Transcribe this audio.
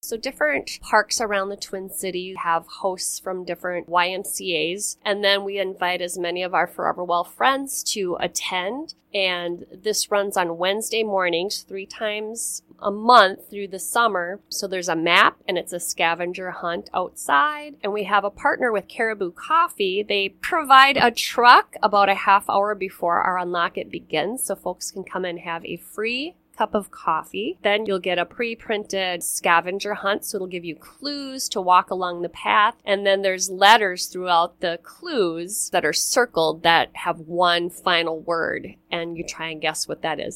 So different parks around the Twin Cities have hosts from different YMCAs, and then we invite as many of our Forever Well friends to attend. And this runs on Wednesday mornings, 3 times a month through the summer. So there's a map and it's a scavenger hunt outside. And we have a partner with Caribou Coffee. They provide a truck about a half hour before our Unlock It begins, so folks can come and have a free cup of coffee. Then you'll get a pre-printed scavenger hunt, so it'll give you clues to walk along the path. And then there's letters throughout the clues that are circled that have one final word, and you try and guess what that is.